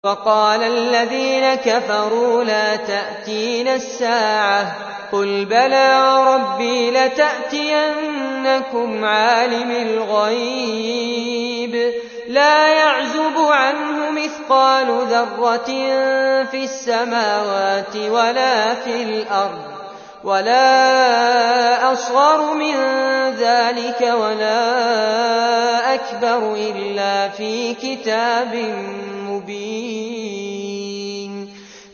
وقال الذين كفروا لا تأتينا الساعة قل بلى وربي لتأتينكم عالم الغيب لا يعزب عنه مثقال ذرة في السماوات ولا في الأرض ولا أصغر من ذلك ولا أكبر إلا في كتاب مبين.